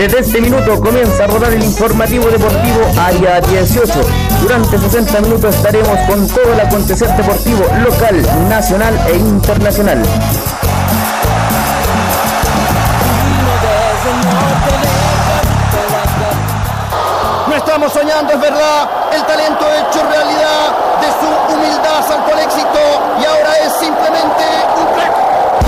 Desde este minuto comienza a rodar el informativo deportivo Área 18. Durante 60 minutos estaremos con todo el acontecer deportivo local, nacional e internacional. No estamos soñando, es verdad, el talento hecho realidad de su humildad saltó al éxito y ahora es simplemente un crack.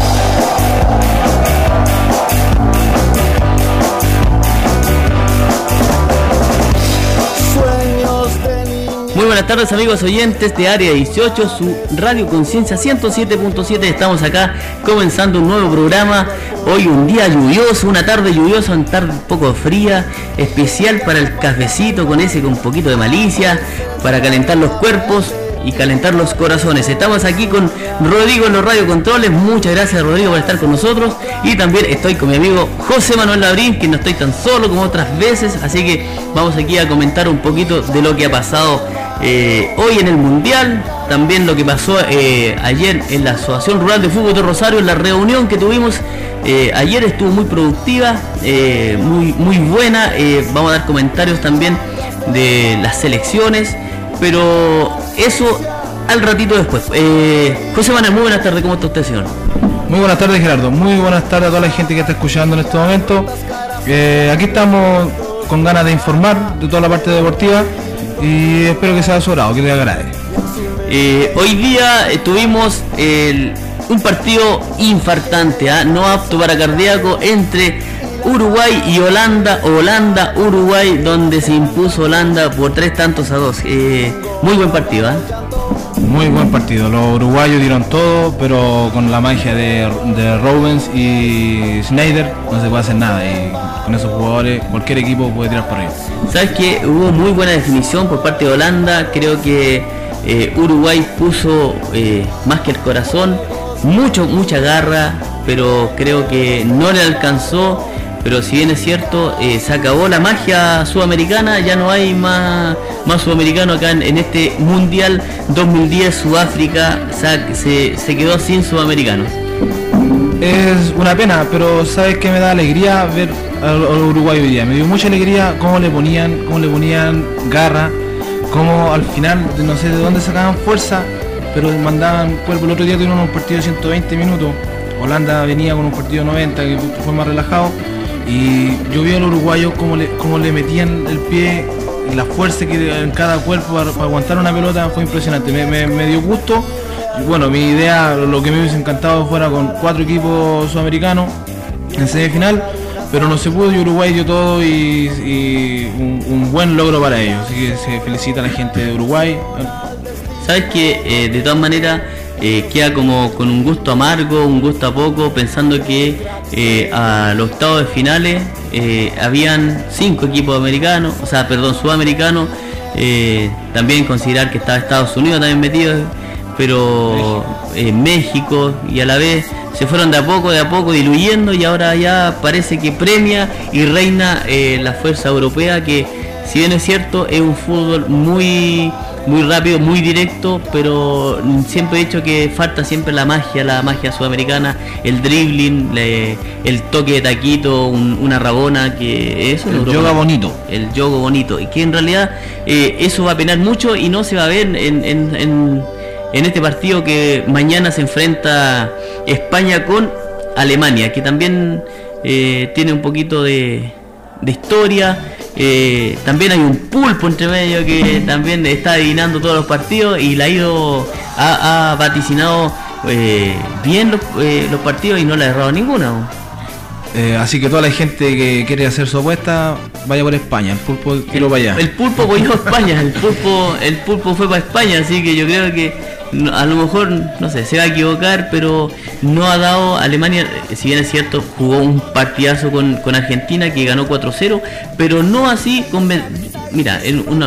Muy buenas tardes, amigos oyentes de Área 18, su Radio Conciencia 107.7. Estamos acá comenzando un nuevo programa. Hoy un día lluvioso, una tarde lluviosa, una tarde un poco fría, especial para el cafecito con un poquito de malicia, para calentar los cuerpos y calentar los corazones. Estamos aquí con Rodrigo en los radiocontroles. Muchas gracias, Rodrigo, por estar con nosotros. Y también estoy con mi amigo José Manuel Labrín, que no estoy tan solo como otras veces, así que vamos aquí a comentar un poquito de lo que ha pasado hoy en el Mundial, también lo que pasó ayer en la Asociación Rural de Fútbol de Rosario, en la reunión que tuvimos ayer. Estuvo muy productiva, muy buena. Vamos a dar comentarios también de las selecciones, pero eso al ratito después. José Manuel, muy buenas tardes, ¿cómo está usted, señor? Muy buenas tardes, Gerardo, muy buenas tardes a toda la gente que está escuchando en este momento. Aquí estamos con ganas de informar de toda la parte deportiva y espero que sea de su agrado, que te agrade. Hoy día tuvimos un partido infartante, no apto para cardíaco, entre Uruguay y Holanda-Uruguay, donde se impuso Holanda por 3-2. Muy buen partido, Muy buen partido, los uruguayos dieron todo, pero con la magia de Rubens y Schneider no se puede hacer nada, y con esos jugadores cualquier equipo puede tirar para arriba. ¿Sabes qué? Hubo muy buena definición por parte de Holanda. Creo que Uruguay puso más que el corazón, mucha garra, pero creo que no le alcanzó. Pero si bien es cierto, se acabó la magia sudamericana, ya no hay más sudamericano acá en este Mundial 2010. Sudáfrica se quedó sin sudamericanos. Es una pena, pero ¿sabes qué me da alegría ver al Uruguay hoy día? Me dio mucha alegría cómo le ponían garra, cómo al final, no sé de dónde sacaban fuerza, pero mandaban cuerpo. El otro día tuvieron un partido de 120 minutos, Holanda venía con un partido de 90 que fue más relajado, y yo vi a los uruguayos cómo le metían el pie y la fuerza que en cada cuerpo para aguantar una pelota. Fue impresionante, me dio gusto. Y bueno, mi idea, lo que me hubiese encantado fuera con 4 equipos sudamericanos en semifinal, pero no se pudo, y Uruguay dio todo y un buen logro para ellos, así que se felicita a la gente de Uruguay. Sabes que de todas maneras queda como con un gusto amargo, un gusto a poco, pensando que a los octavos de finales habían 5 equipos sudamericanos. También considerar que estaba Estados Unidos también metido, pero México, y a la vez se fueron de a poco diluyendo, y ahora ya parece que premia y reina la fuerza europea, que si bien es cierto es un fútbol muy rápido, muy directo, pero siempre he dicho que falta siempre la magia sudamericana, el dribbling, el toque de taquito, una rabona, que eso el yoga bonito. El yoga bonito, y que en realidad eso va a penar mucho y no se va a ver en este partido que mañana se enfrenta España con Alemania, que también tiene un poquito de historia. También hay un pulpo entre medio que también está adivinando todos los partidos y ha vaticinado bien los partidos y no le ha errado ninguno. Así que toda la gente que quiere hacer su apuesta, vaya por España. El pulpo tiró para allá. El pulpo apoyó a España, el pulpo fue para España, así que yo creo que a lo mejor, no sé, se va a equivocar, pero no ha dado. Alemania, si bien es cierto, jugó un partidazo con Argentina, que ganó 4-0, pero no así mira,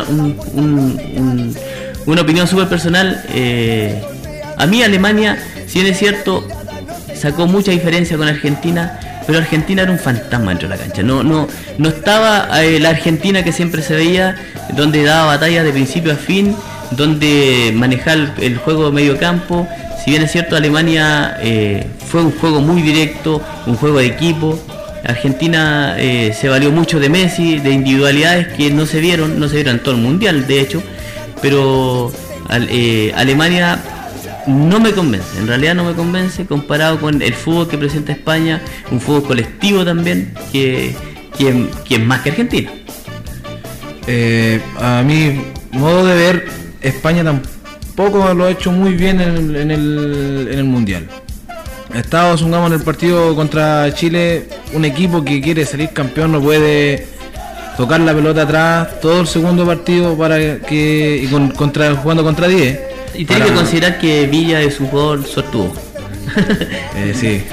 una opinión súper personal, a mí Alemania, si bien es cierto, sacó mucha diferencia con Argentina, pero Argentina era un fantasma dentro de la cancha. No estaba la Argentina que siempre se veía, donde daba batallas de principio a fin, donde manejaba el juego de medio campo. Si bien es cierto, Alemania fue un juego muy directo, un juego de equipo. Argentina se valió mucho de Messi, de individualidades que no se vieron en todo el mundial, de hecho, pero Alemania no me convence, en realidad no me convence comparado con el fútbol que presenta España, un fútbol colectivo también, que es más que Argentina. A mi modo de ver, España tampoco lo ha hecho muy bien en el mundial. Ha estado, supongamos, en el partido contra Chile, un equipo que quiere salir campeón no puede tocar la pelota atrás todo el segundo partido jugando contra 10. Y tiene que considerar que Villa es un jugador sortudo. Sí.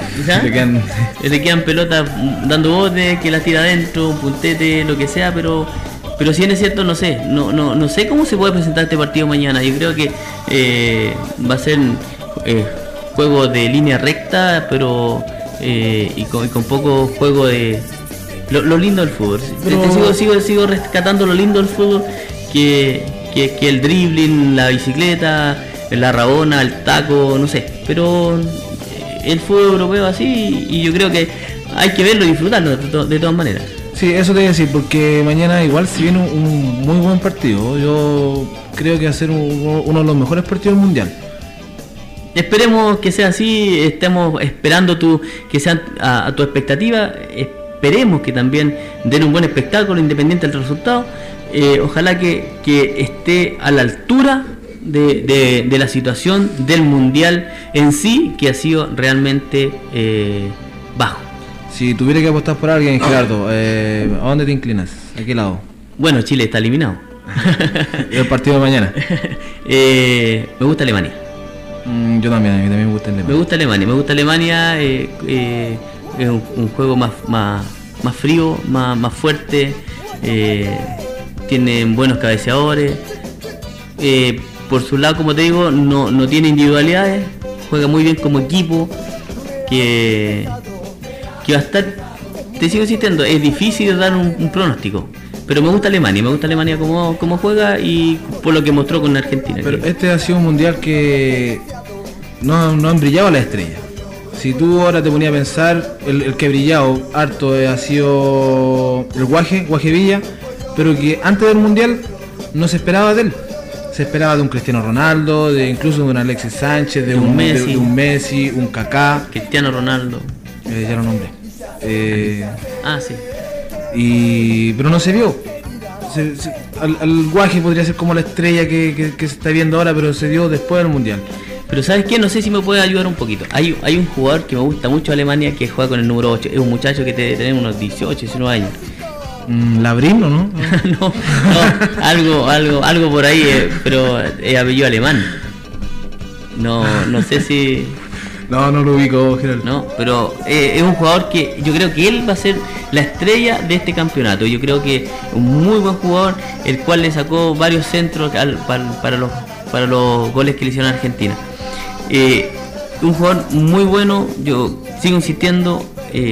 Le quedan pelotas dando botes, que las tira adentro, un puntete, lo que sea, pero si es cierto, no sé cómo se puede presentar este partido mañana. Yo creo que va a ser juego de línea recta, pero y con poco juego de lo lindo del fútbol. Pero sigo rescatando lo lindo del fútbol, que el dribbling, la bicicleta, la rabona, el taco, no sé, pero el fútbol europeo así, y yo creo que hay que verlo y disfrutarlo de todas maneras. Sí, eso te voy a decir, porque mañana igual si viene un muy buen partido. Yo creo que va a ser uno de los mejores partidos del mundial. Esperemos que sea así, estemos esperando que sea a tu expectativa, esperemos que también den un buen espectáculo independiente del resultado. Ojalá que esté a la altura de la situación del mundial en sí, que ha sido realmente bajo. Si tuviera que apostar por alguien, Gerardo, ¿a dónde te inclinas? ¿A qué lado? Bueno, Chile está eliminado. ¿Y el partido de mañana? Me gusta Alemania. Yo también, a mí también me gusta Alemania. Me gusta Alemania, es un juego más frío, más fuerte, tienen buenos cabeceadores, por su lado, como te digo, no tiene individualidades, juega muy bien como equipo, que va a estar, te sigo insistiendo, es difícil dar un pronóstico. Pero me gusta Alemania como juega y por lo que mostró con Argentina. Pero este ha sido un mundial que no han brillado las estrellas. Si tú ahora te ponías a pensar, el que ha brillado harto ha sido el Guaje Villa, pero que antes del mundial no se esperaba de él. Se esperaba de un Cristiano Ronaldo, incluso de un Alexis Sánchez, de un Messi, un Kaká. Cristiano Ronaldo. Ya lo nombré. Sí. Pero no se vio. Al Guaje podría ser como la estrella que se está viendo ahora, pero se dio después del mundial. Pero ¿sabes qué? No sé si me puede ayudar un poquito. Hay un jugador que me gusta mucho de Alemania que juega con el número 8. Es un muchacho que debe tener unos 18, 19 años. ¿Labrín o no? No, algo por ahí, pero es apellido alemán. No sé si... No lo ubico, Gerardo. No, pero es un jugador que yo creo que él va a ser la estrella de este campeonato. Yo creo que un muy buen jugador, el cual le sacó varios centros para los goles que le hicieron a Argentina. Un jugador muy bueno, yo sigo insistiendo,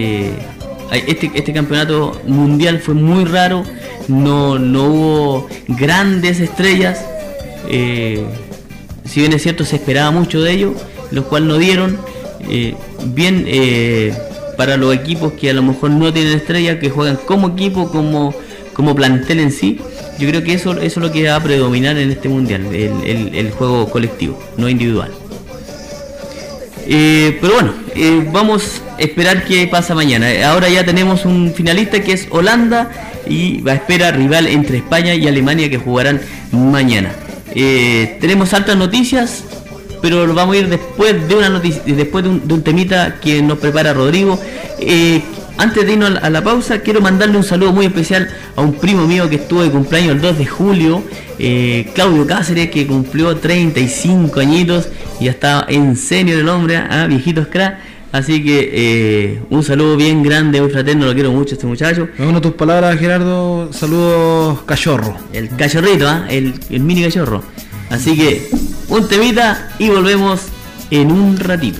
este campeonato mundial fue muy raro, no hubo grandes estrellas, si bien es cierto se esperaba mucho de ellos, los cuales no dieron, para los equipos que a lo mejor no tienen estrellas, que juegan como equipo, como plantel en sí. Yo creo que eso es lo que va a predominar en este mundial, el juego colectivo, no individual. Pero bueno, vamos a esperar qué pasa mañana. Ahora ya tenemos un finalista que es Holanda y va a esperar rival entre España y Alemania que jugarán mañana. Tenemos altas noticias, pero lo vamos a ir después de una noticia, después de un temita que nos prepara Rodrigo. Antes de irnos a la pausa, quiero mandarle un saludo muy especial a un primo mío que estuvo de cumpleaños el 2 de julio, Claudio Cáceres, que cumplió 35 añitos y ya está en senior el hombre, viejitos crack. Así que un saludo bien grande, muy fraterno, lo quiero mucho este muchacho. Me uno tus palabras, Gerardo, saludos cachorro. El cachorrito, el mini cachorro. Así que un temita y volvemos en un ratito.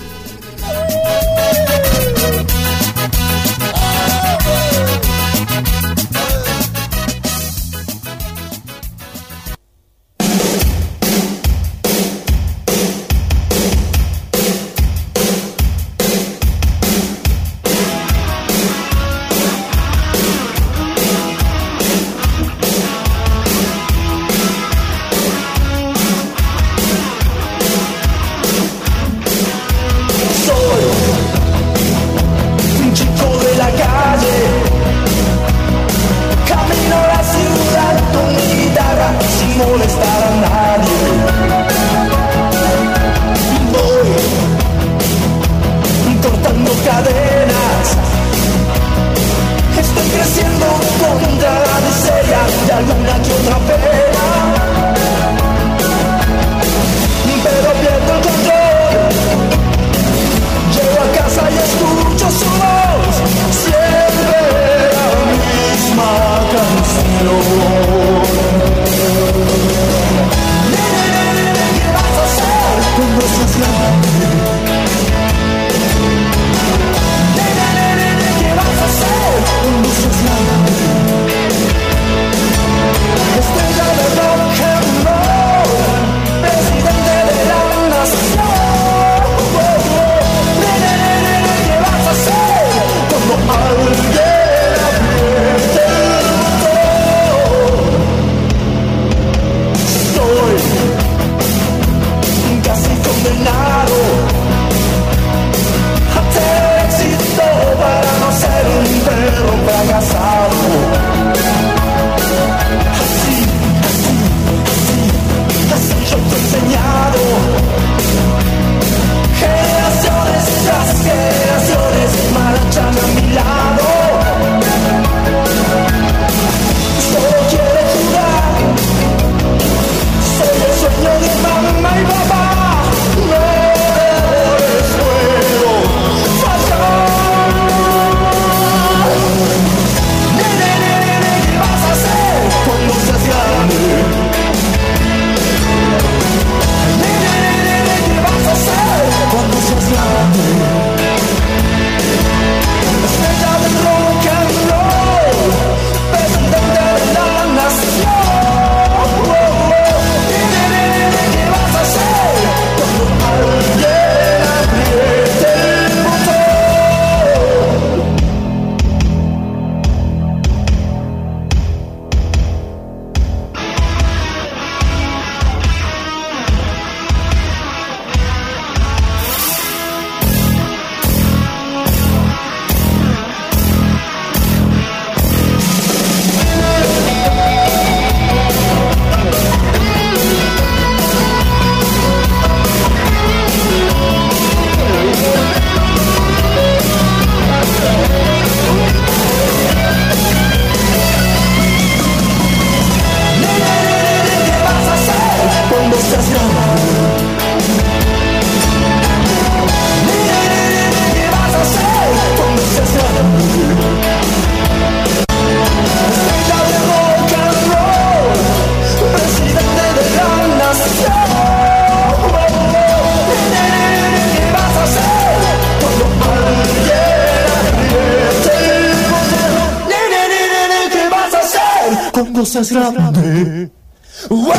cosa es grande. ¡Wow!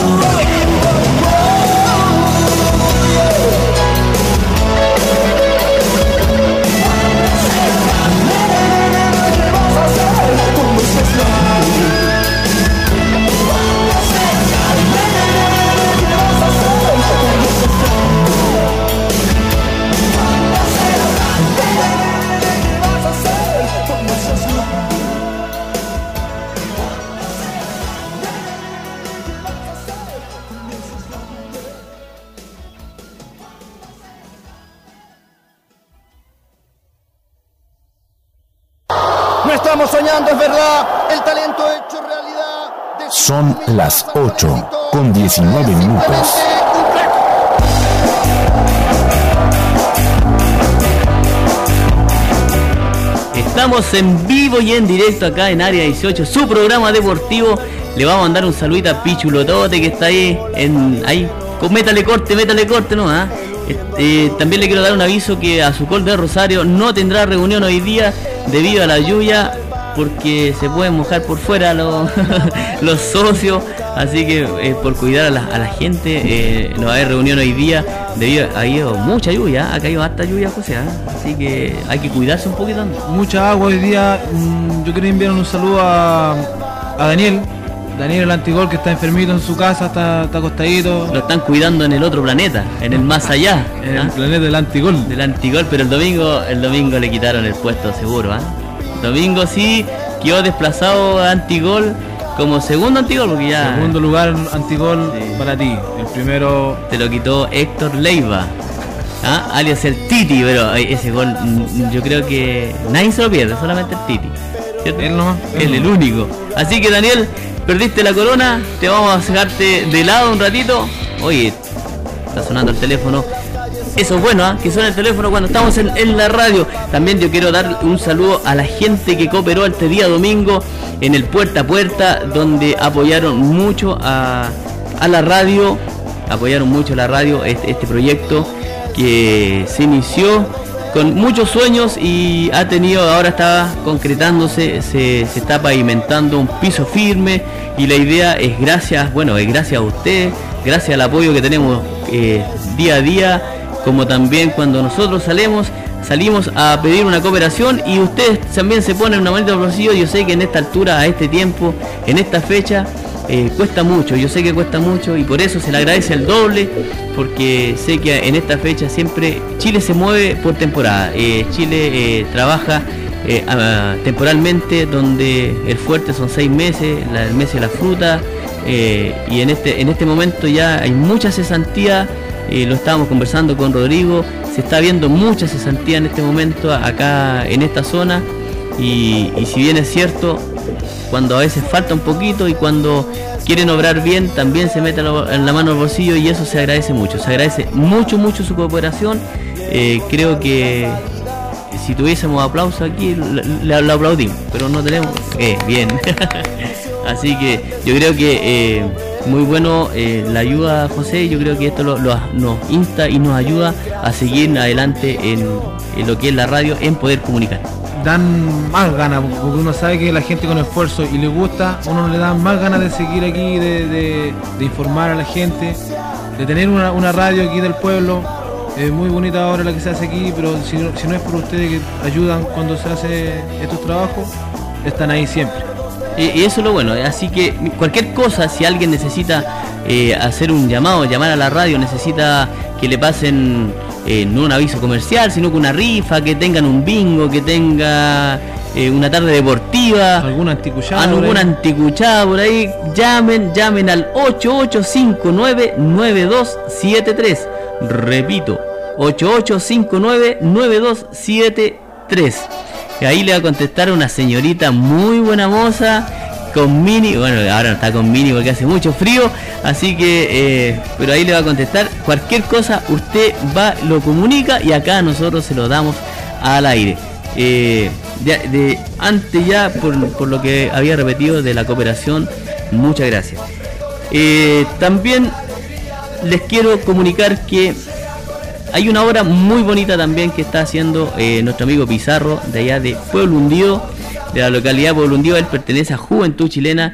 No estamos soñando, es verdad, el talento hecho realidad. Son las 8:19 minutos. Estamos en vivo y en directo acá en Área 18, su programa deportivo. Le vamos a mandar un saludito a Pichu Lotote, que está ahí, métale corte, ¿no? También le quiero dar un aviso que Azucol de Rosario no tendrá reunión hoy día debido a la lluvia, porque se pueden mojar por fuera los socios, así que por cuidar a la gente no va a haber reunión hoy día debido a habido mucha lluvia, ha caído harta lluvia, José, así que hay que cuidarse un poquito. Mucha agua hoy día. Yo quería enviar un saludo a Daniel el Antigol, que está enfermito en su casa, está acostadito. Lo están cuidando en el otro planeta, en el más allá, en el planeta del Antigol, pero el domingo le quitaron el puesto seguro, Domingo sí quedó desplazado a Antigol como segundo Antigol, porque ya segundo lugar Antigol, sí. Para ti, el primero te lo quitó Héctor Leiva, alias el Titi, pero ese gol yo creo que nadie se lo pierde, solamente el Titi, ¿cierto? Él nomás, él el único. Así que Daniel, perdiste la corona, te vamos a sacarte de lado un ratito. Oye, está sonando el teléfono. Eso es bueno, que suene el teléfono cuando estamos en la radio. También yo quiero dar un saludo a la gente que cooperó este día domingo en el Puerta a Puerta, donde apoyaron mucho a la radio, este proyecto que se inició con muchos sueños y ahora está concretándose, se está pavimentando un piso firme, y la idea es gracias a usted, gracias al apoyo que tenemos día a día, como también cuando nosotros salimos a pedir una cooperación y ustedes también se ponen una manita en el bolsillo. Yo sé que en esta altura, a este tiempo, en esta fecha, cuesta mucho, yo sé que cuesta mucho, y por eso se le agradece el doble, porque sé que en esta fecha siempre Chile se mueve por temporada. Chile trabaja temporalmente, donde el fuerte son 6 meses, el mes de la fruta, y en este momento ya hay mucha cesantía. Lo estábamos conversando con Rodrigo, se está viendo mucha cesantía en este momento acá en esta zona, y si bien es cierto, cuando a veces falta un poquito y cuando quieren obrar bien, también se mete en la mano al bolsillo, y eso se agradece mucho mucho su cooperación. Creo que si tuviésemos aplauso aquí, le aplaudimos, pero no tenemos. Bien. Así que yo creo que muy bueno la ayuda, José. Yo creo que esto nos insta y nos ayuda a seguir adelante en lo que es la radio, en poder comunicar. Dan más ganas, porque uno sabe que la gente con esfuerzo y le gusta, uno le da más ganas de seguir aquí, de informar a la gente, de tener una radio aquí del pueblo. Es muy bonita ahora la que se hace aquí, pero si no es por ustedes que ayudan cuando se hace estos trabajos, están ahí siempre. Y eso es lo bueno, así que cualquier cosa, si alguien necesita hacer un llamar a la radio, necesita que le pasen no un aviso comercial, sino que una rifa, que tengan un bingo, que tenga una tarde deportiva, alguna anticuchada por ahí, llamen al 8859-9273. Repito, 8859-9273. Y ahí le va a contestar una señorita muy buena moza, con mini, bueno, ahora no está con mini porque hace mucho frío, así que, pero ahí le va a contestar cualquier cosa, usted lo comunica y acá nosotros se lo damos al aire. Antes ya, por lo que había repetido de la cooperación, muchas gracias. También les quiero comunicar que hay una obra muy bonita también que está haciendo nuestro amigo Pizarro, de allá de Pueblo Hundido, de la localidad de Pueblo Hundido. Él pertenece a Juventud Chilena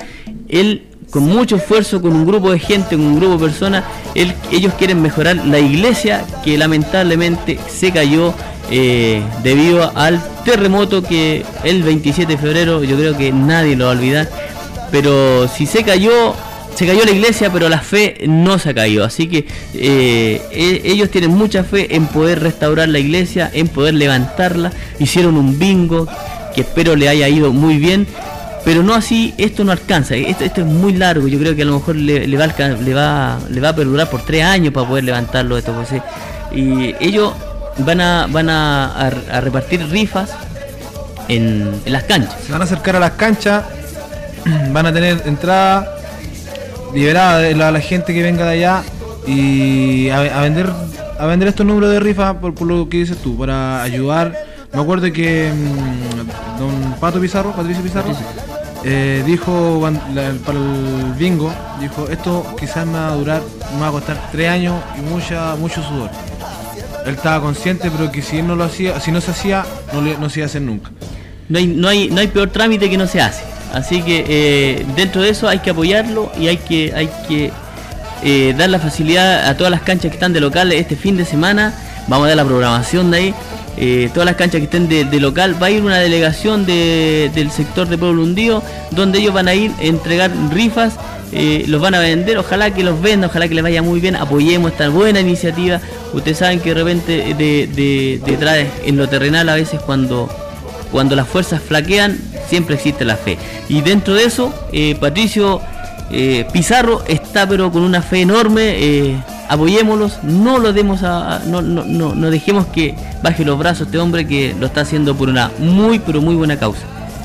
él, con mucho esfuerzo, con un grupo de gente, con un grupo de personas, ellos quieren mejorar la iglesia que lamentablemente se cayó debido al terremoto que el 27 de febrero, yo creo que nadie lo va a olvidar. Pero si se cayó la iglesia, pero la fe no se ha caído. Así que ellos tienen mucha fe en poder restaurar la iglesia, en poder levantarla. Hicieron un bingo que espero le haya ido muy bien. Pero no así, esto no alcanza, esto es muy largo. Yo creo que a lo mejor le va a perdurar por 3 años para poder levantarlo esto, José. Y ellos van a repartir rifas en las canchas. Se van a acercar a las canchas, van a tener entrada liberada de la gente que venga de allá y a vender estos números de rifas por lo que dices tú, para ayudar. Me acuerdo que don Patricio Pizarro, dijo para el bingo, dijo, esto quizás me va a costar 3 años y mucho sudor. Él estaba consciente, pero que si él no lo hacía, si no se hacía, no se iba a hacer nunca. No hay peor trámite que no se hace. Así que dentro de eso hay que apoyarlo y hay que dar la facilidad a todas las canchas que están de local este fin de semana. Vamos a dar la programación de ahí. Todas las canchas que estén de local, va a ir una delegación del sector de Pueblo Hundido, donde ellos van a ir a entregar rifas, los van a vender, ojalá que los vendan, ojalá que les vaya muy bien, apoyemos esta buena iniciativa. Ustedes saben que de repente detrás en lo terrenal a veces cuando las fuerzas flaquean, siempre existe la fe. Y dentro de eso, Patricio Pizarro está pero con una fe enorme. Apoyémoslos, no lo demos no dejemos que baje los brazos este hombre que lo está haciendo por una muy pero muy buena causa.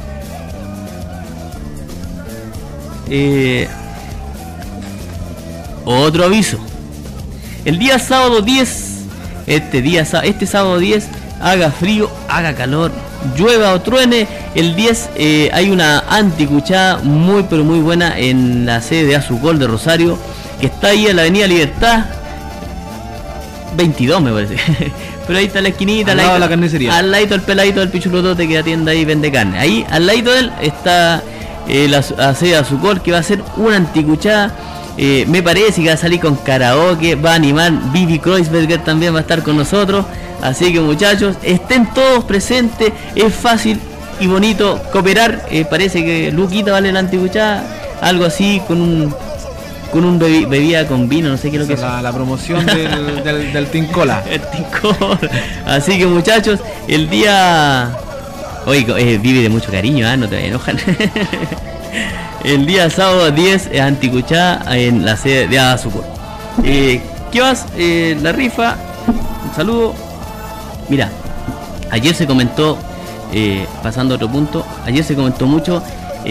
Otro aviso. El día sábado 10, este sábado 10, haga frío, haga calor, llueva o truene, el 10 hay una anticuchada muy pero muy buena en la sede de Azucol de Rosario, que está ahí en la avenida Libertad 22 me parece. Pero ahí está la esquinita, al lado de la carnicería, al ladito el peladito del pichulotote que atiende ahí, vende carne. Ahí al ladito de él está la sede de Azucol, que va a ser una anticuchada. Me parece que va a salir con karaoke, va a animar Vivi Kreuzberger, también va a estar con nosotros. Así que muchachos, estén todos presentes, es fácil y bonito cooperar. Parece que Luquita vale la anticuchada, algo así, con un bebida con vino, no sé qué es lo que es. La promoción del Tincola. El Tincola. Así que muchachos, el día... Oye, vive de mucho cariño, no te enojan. El día sábado 10 anticuchada en la sede de Azucol. ¿Qué más? La rifa. Un saludo. Mira, ayer se comentó, pasando a otro punto, ayer se comentó mucho...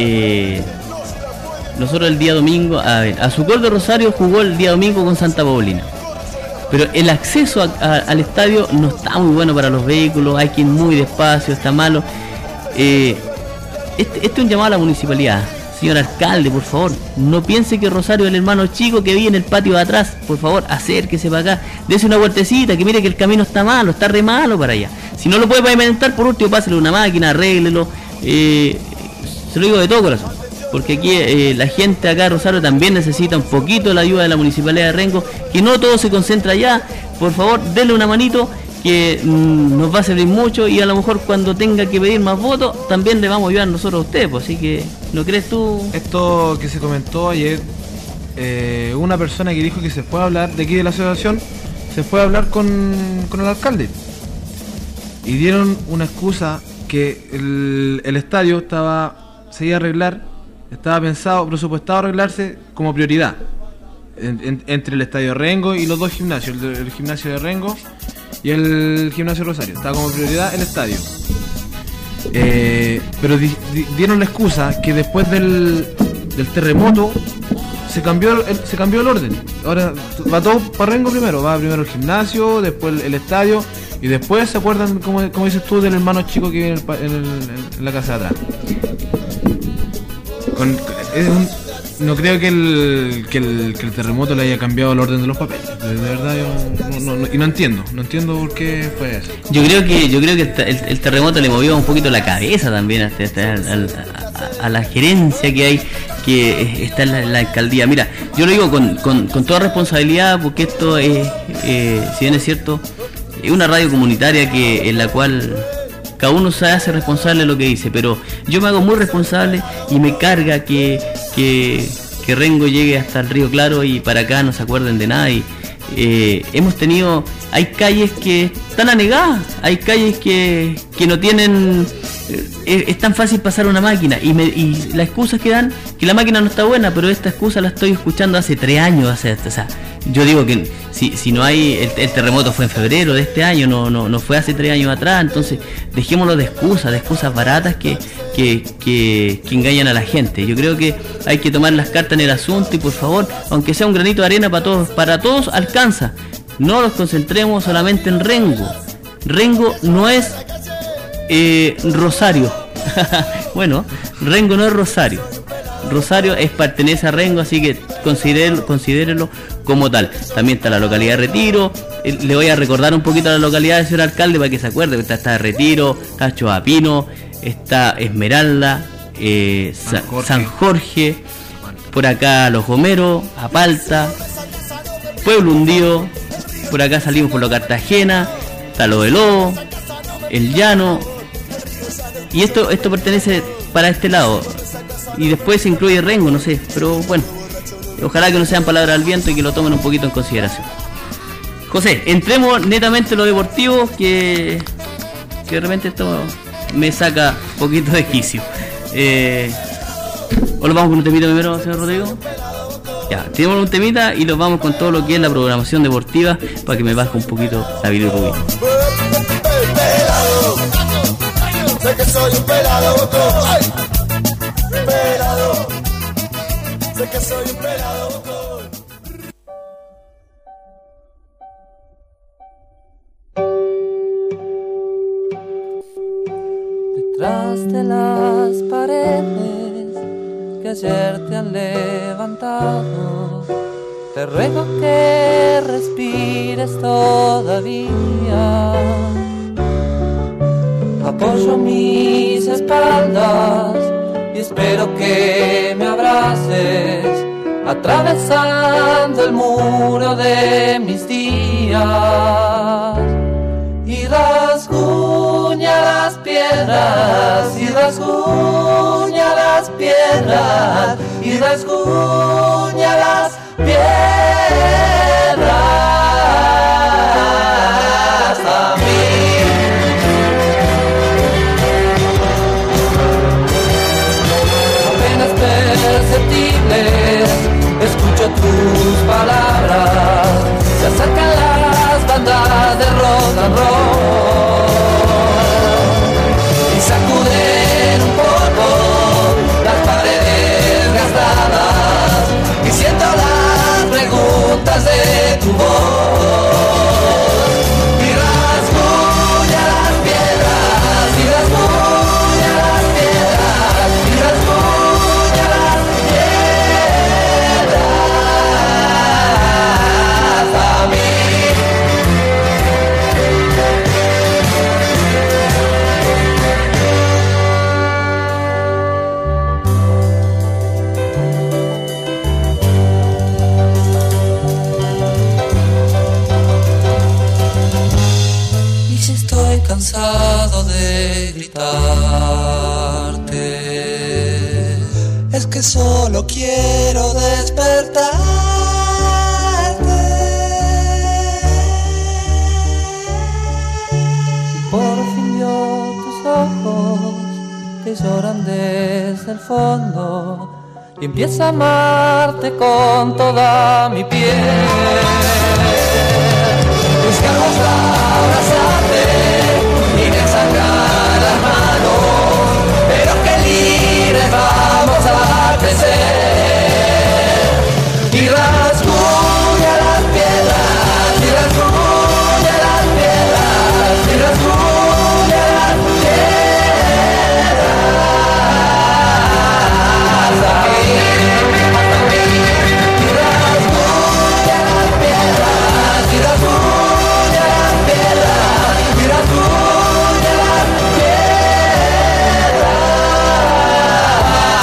nosotros el día domingo, Azucol de Rosario jugó el día domingo con Santa Paulina, pero el acceso al estadio no está muy bueno para los vehículos, hay que ir muy despacio, está malo. Este es un llamado a la municipalidad. Señor alcalde, por favor, no piense que Rosario es el hermano chico que vive en el patio de atrás. Por favor, acérquese para acá, dése una vueltecita, que mire que el camino está malo, está re malo para allá. Si no lo puede pavimentar, por último pásele una máquina, arréglelo. Se lo digo de todo corazón, porque aquí la gente acá de Rosario también necesita un poquito la ayuda de la Municipalidad de Rengo, que no todo se concentra allá. Por favor, denle una manito, que nos va a servir mucho, y a lo mejor cuando tenga que pedir más votos, también le vamos a ayudar nosotros a ustedes, pues, así que, ¿no crees tú? Esto que se comentó ayer, una persona que dijo que se fue a hablar de aquí de la asociación, se fue a hablar con el alcalde, y dieron una excusa que el estadio se iba a arreglar, estaba presupuestado arreglarse como prioridad entre el estadio de Rengo y los dos gimnasios, el gimnasio de Rengo y el gimnasio Rosario. Estaba como prioridad el estadio. Pero dieron la excusa que después del terremoto se cambió el orden. Ahora va todo para Rengo primero. Va primero el gimnasio, después el estadio, y después se acuerdan, como dices tú, del hermano chico que vive en la casa de atrás. No creo que el terremoto le haya cambiado el orden de los papeles. De verdad yo no entiendo por qué fue eso. Yo creo que el terremoto le movió un poquito la cabeza también a la gerencia que hay. que está en la alcaldía. Mira, yo lo digo con toda responsabilidad, porque esto es, si bien es cierto, es una radio comunitaria en la cual cada uno se hace responsable de lo que dice, pero yo me hago muy responsable y me carga que Rengo llegue hasta el Río Claro y para acá no se acuerden de nada. Y hay calles que están anegadas, hay calles que no tienen, es tan fácil pasar una máquina y la excusa que dan, que la máquina no está buena, pero esta excusa la estoy escuchando hace 3 años, o sea, yo digo que si no hay, el terremoto fue en febrero de este año, no fue hace 3 años atrás, entonces dejémoslo de excusas baratas que engañan a la gente. Yo creo que hay que tomar las cartas en el asunto y por favor, aunque sea un granito de arena para todos alcanza. No nos concentremos solamente en Rengo. Rengo no es Rosario. Bueno, Rengo no es Rosario. Rosario pertenece a Rengo, así que considérenlo como tal. También está la localidad de Retiro. Le voy a recordar un poquito a la localidad del señor alcalde para que se acuerde. Está Retiro, está Choapino, está Esmeralda, San Jorge, por acá Los Gomeros, Apalta, Pueblo Hundido, por acá salimos por lo Cartagena, está lo de Lobo, El Llano, y esto pertenece para este lado, y después se incluye Rengo, no sé, pero bueno, ojalá que no sean palabras al viento y que lo tomen un poquito en consideración. José, entremos netamente en lo deportivo, que de repente esto me saca un poquito de quicio. ¿O lo vamos con un temita primero, señor Rodrigo? Ya, tenemos un temita y nos vamos con todo lo que es la programación deportiva para que me baje un poquito la bilirrubina. Sé que soy un pelado, ay, pelado. Sé que soy un pelado. Detrás de las paredes que ayer te han levantado, te ruego que respires todavía. Apoyo mis espaldas y espero que me abraces, atravesando el muro de mis días. Y rasguña las piedras, y rasguña las piedras, y rasguña las piedras. A mí. Apenas perceptibles, escucho tus palabras, se acercan las bandas de rock and roll y sacuden un poco las paredes gastadas y siento las preguntas de tu voz y rasguña las piedras y rasguña las piedras y rasguña las piedras a mí. Y si estoy cansado de gritarte, es que solo quiero despertarte. Por fin vio tus ojos que lloran desde el fondo y empiezo a amarte con toda mi piel. Tus ganas de abrazarte y de sangrar las manos, pero que libres vamos a crecer. Y rasguña las piedras, y rasguña las piedras, y rasguña las piedras. Hasta mí, y rasguña las piedras, y rasguña las piedras, y rasguña las piedras.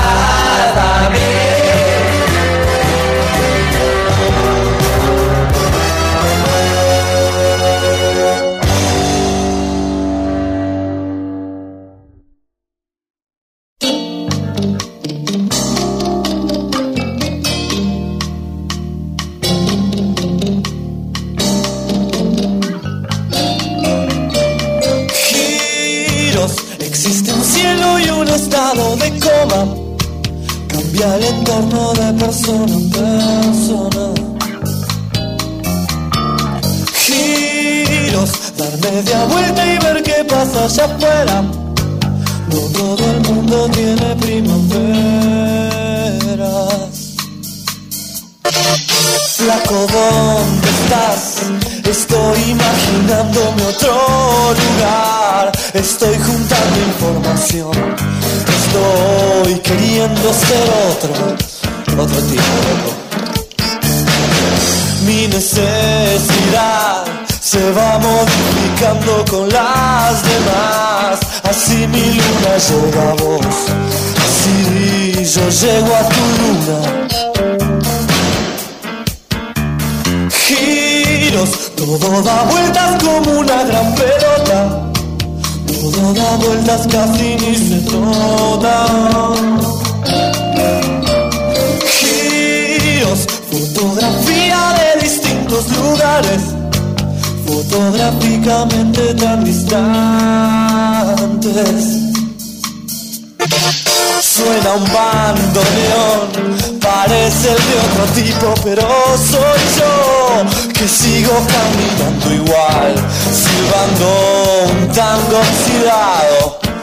y al entorno de persona a persona. Giros, dar media vuelta y ver qué pasa allá afuera. No todo el mundo tiene primaveras. Flaco, ¿dónde estás? Estoy imaginándome otro lugar. Estoy juntando información. Estoy queriendo ser otro tipo. Mi necesidad se va modificando con las demás. Así mi luna llega a vos, así yo llego a tu luna. Giros, todo da vueltas como una gran pelota. Todo da vueltas, casi ni se nota. Giros, fotografía de distintos lugares, fotográficamente tan distantes. Suena un bandoneón, parece el de otro tipo, pero soy yo que sigo caminando igual, silbando un tango oxidado.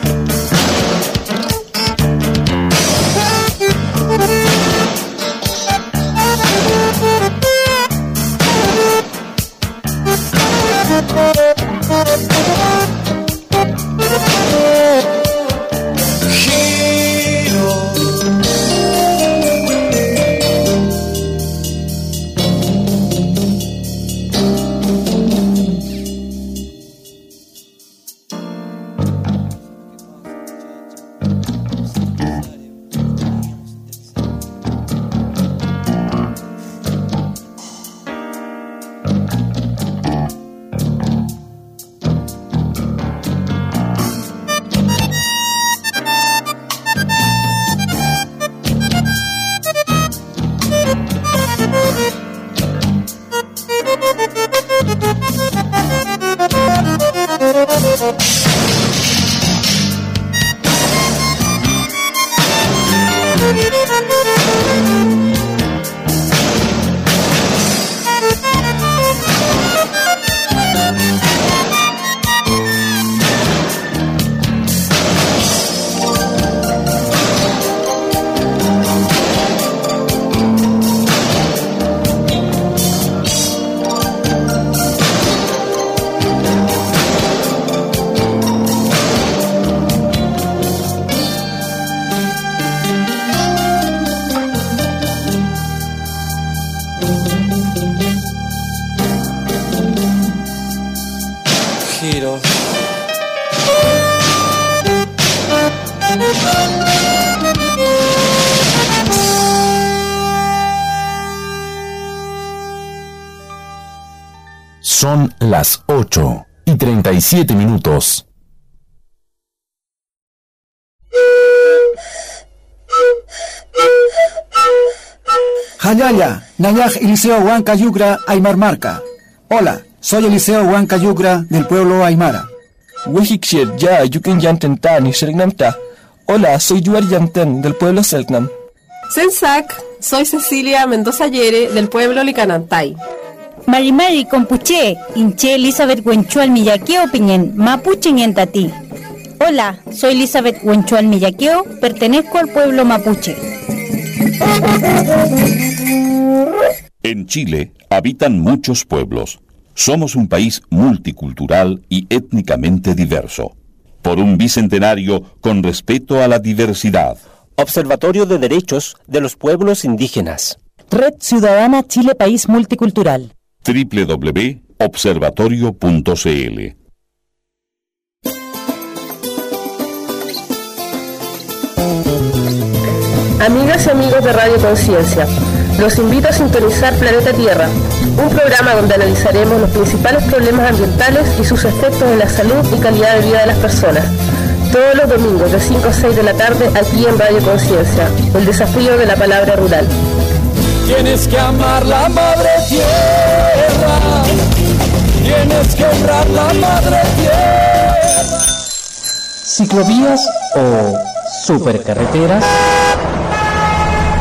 Son las 8:37. Hayaya, Nayaj Eliseo Huanca Yugra, Aymar Marca. Hola, soy Eliseo Huanca Yugra del pueblo Aymara. Wejikshir ya yukin yanten tani shirgnamta. Hola, soy Yuar Yanten del pueblo Selknam. Sensak, soy Cecilia Mendoza Yere del pueblo Licanantay. Marimari Compuche, Inche Elizabeth Huenchual Millaqueo Piñen, Mapuche Ñentati. Hola, soy Elizabeth Huenchual Millaqueo, pertenezco al pueblo mapuche. En Chile habitan muchos pueblos. Somos un país multicultural y étnicamente diverso. Por un bicentenario con respeto a la diversidad. Observatorio de Derechos de los Pueblos Indígenas. Red Ciudadana Chile País Multicultural. www.observatorio.cl. Amigas y amigos de Radio Conciencia, los invito a sintonizar Planeta Tierra, un programa donde analizaremos los principales problemas ambientales y sus efectos en la salud y calidad de vida de las personas. Todos los domingos de 5 a 6 de la tarde aquí en Radio Conciencia, el desafío de la palabra rural. Tienes que amar la madre tierra, tienes que honrar la madre tierra. Ciclovías o supercarreteras.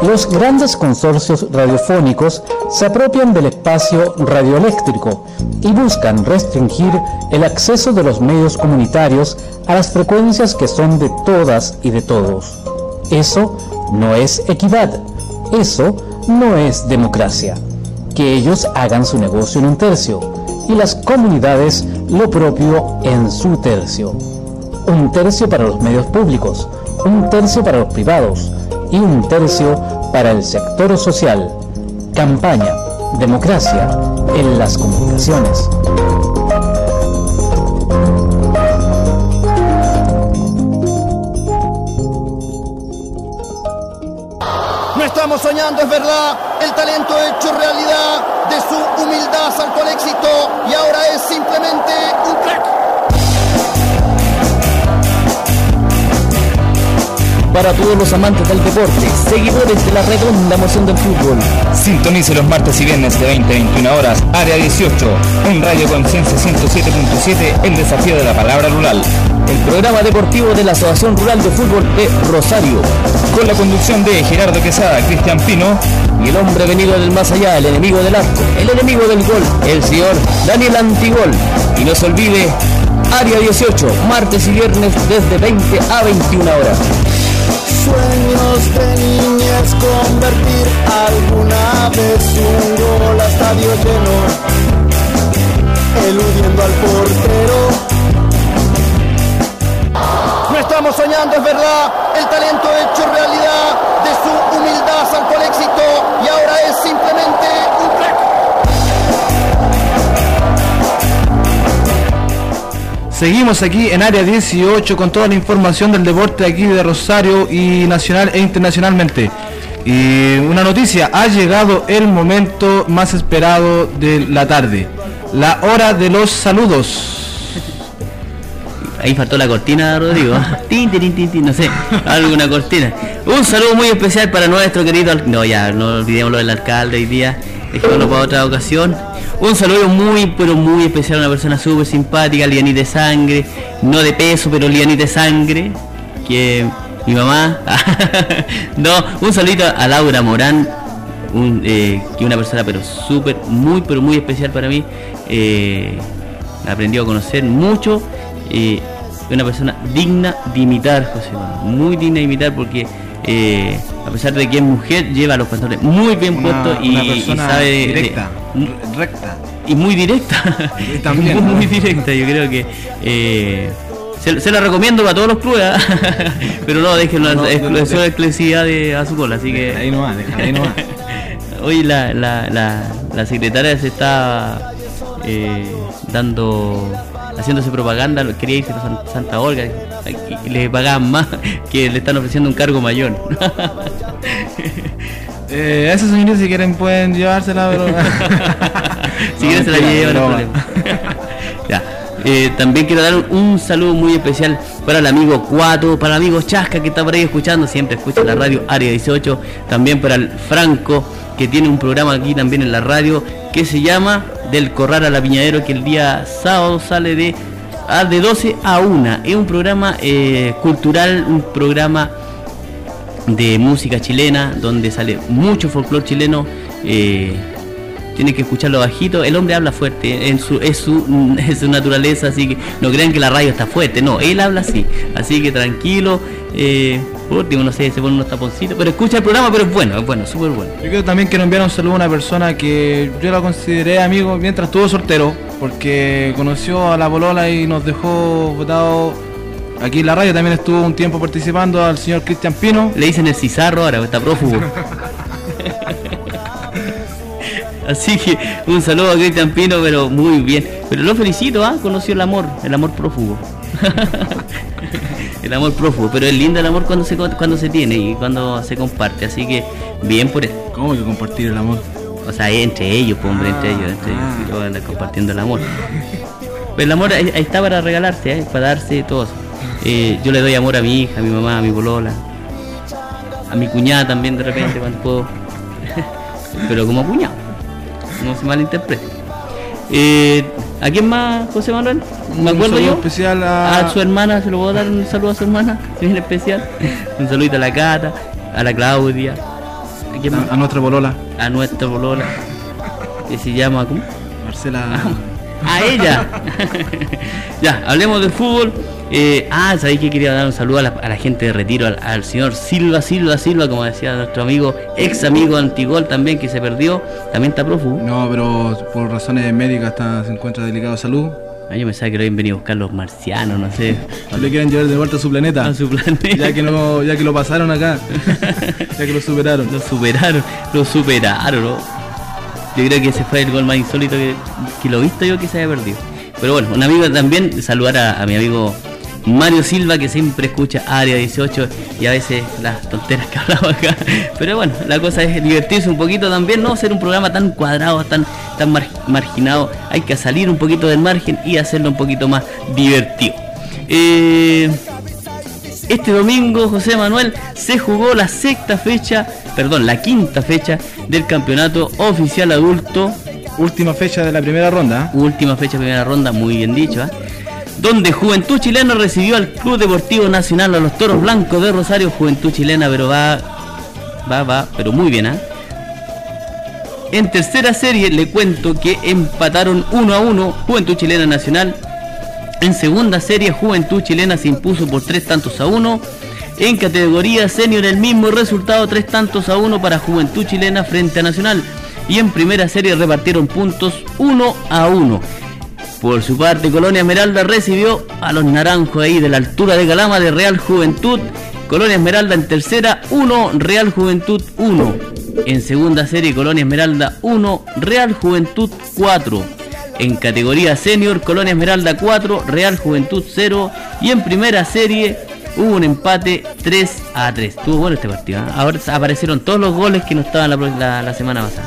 Los grandes consorcios radiofónicos se apropian del espacio radioeléctrico y buscan restringir el acceso de los medios comunitarios a las frecuencias que son de todas y de todos. Eso no es equidad, eso no es democracia. Que ellos hagan su negocio en un tercio y las comunidades lo propio en su tercio. Un tercio para los medios públicos, un tercio para los privados y un tercio para el sector social. Campaña, democracia en las comunicaciones. No estamos soñando, es verdad, el talento hecho realidad de su humildad saltó al éxito y ahora es simplemente un crack. Para todos los amantes del deporte, seguidores de la redonda emoción del fútbol, sintonice los martes y viernes de 20 a 21 horas, área 18, en Radio Conciencia 107.7, el desafío de la palabra rural. El programa deportivo de la Asociación Rural de Fútbol de Rosario, con la conducción de Gerardo Quesada, Cristian Pino y el hombre venido del más allá, el enemigo del arco, el enemigo del gol, el señor Daniel Antigol. Y no se olvide, área 18, martes y viernes desde 20 a 21 horas. Sueños de niñez, convertir alguna vez un gol a estadio lleno, eludiendo al portero. No estamos soñando, es verdad, el talento hecho realidad de su humildad saltó al éxito y ahora es simplemente un crack. Seguimos aquí en área 18 con toda la información del deporte aquí de Rosario y nacional e internacionalmente. Y una noticia, ha llegado el momento más esperado de la tarde, la hora de los saludos. Ahí faltó la cortina, Rodrigo. No sé, alguna cortina. Un saludo muy especial para nuestro querido... No, ya, no olvidemos lo del alcalde hoy día. Dejémoslo para otra ocasión. Un saludo muy, pero muy especial a una persona súper simpática, Lianita de sangre. No de peso, pero Lianita de sangre. Que mi mamá... No, un saludito a Laura Morán. Que una persona, pero súper, muy, pero muy especial para mí. La aprendió a conocer mucho. Una persona digna de imitar, José Manuel, muy digna de imitar porque a pesar de que es mujer lleva los pantalones muy bien puestos y sabe directa, recta y muy directa. También muy directa. Yo creo que se la recomiendo para todos los clubes, pero no dejen la exclusividad a su cola, así que ahí nomás. Hoy la secretaria se está haciéndose propaganda, quería irse a Santa Olga y le pagaban más, que le están ofreciendo un cargo mayor. Esa señorita, si quieren pueden llevársela, pero... si quieren se la llevan, no hay problema. Ya. También quiero dar un saludo muy especial para el amigo Cuato, para el amigo Chasca que está por ahí escuchando, siempre escucha la radio área 18, también para el Franco que tiene un programa aquí también en la radio que se llama Del Corral a la Piñadero, que el día sábado sale de 12 a 1. Es un programa cultural, un programa de música chilena, donde sale mucho folclore chileno. Tiene que escucharlo bajito. El hombre habla fuerte, es su naturaleza, así que no crean que la radio está fuerte, no, él habla así. Así que tranquilo. Por último, no sé, se pone unos taponcitos, pero escucha el programa, pero es bueno, súper bueno. Yo creo también quiero enviar un saludo a una persona que yo la consideré amigo mientras estuvo soltero, porque conoció a la polola y nos dejó votado. Aquí en la radio también estuvo un tiempo participando al señor Cristian Pino. Le dicen el Cizarro ahora, está prófugo. Así que un saludo a Cristian Pino, pero muy bien. Pero lo felicito, conoció el amor prófugo. El amor prófugo, pero es lindo el amor cuando se tiene y cuando se comparte, así que bien por él. ¿Cómo que compartir el amor? O sea, entre ellos, pues, hombre, entre ellos van a andar compartiendo el amor. Pero el amor ahí está para regalarse, para darse todo eso. Yo le doy amor a mi hija, a mi mamá, a mi polola, a mi cuñada también de repente cuando puedo. Pero como cuñado, no se malinterprete. ¿A quién más, José Manuel? Me acuerdo yo. Especial a su hermana, se lo puedo dar un saludo a su hermana, bien especial. Un saludito a la Cata, a la Claudia, A nuestra polola. A nuestra polola. Que se llama, ¿cómo? Marcela. A ella. Ya, hablemos del fútbol. Sabéis que quería dar un saludo a la gente de Retiro, al señor Silva, como decía nuestro amigo, ex amigo Antigol también, que se perdió. También está prófugo. No, pero por razones médicas se encuentra delicado de salud. Yo pensaba que lo habían venido a buscar los marcianos, no sé. No le quieren llevar de vuelta a su planeta. A su planeta. Ya que lo pasaron acá. Ya que lo superaron. Lo superaron, ¿no? Yo creo que ese fue el gol más insólito que lo he visto yo, que se haya perdido. Pero bueno, un amigo también, saludar a mi amigo Mario Silva, que siempre escucha Área 18 y a veces las tonteras que hablaba acá. Pero bueno, la cosa es divertirse un poquito también, no ser un programa tan cuadrado, tan marginado. Hay que salir un poquito del margen y hacerlo un poquito más divertido. Este domingo, José Manuel, se jugó la quinta fecha del campeonato oficial adulto. Última fecha de la primera ronda. Última fecha de primera ronda, muy bien dicho, donde Juventud Chilena recibió al Club Deportivo Nacional, a los Toros Blancos de Rosario. Juventud Chilena, pero pero muy bien, En tercera serie le cuento que empataron 1-1 Juventud Chilena Nacional. En segunda serie, Juventud Chilena se impuso por 3-1. En categoría senior, el mismo resultado, 3-1 para Juventud Chilena frente a Nacional. Y en primera serie repartieron puntos 1-1. Por su parte, Colonia Esmeralda recibió a los naranjos ahí de la altura de Calama de Real Juventud. Colonia Esmeralda en tercera, 1, Real Juventud 1. En segunda serie, Colonia Esmeralda 1, Real Juventud 4. En categoría senior, Colonia Esmeralda 4, Real Juventud 0. Y en primera serie hubo un empate 3-3. Estuvo bueno este partido, Ahora aparecieron todos los goles que no estaban la semana pasada.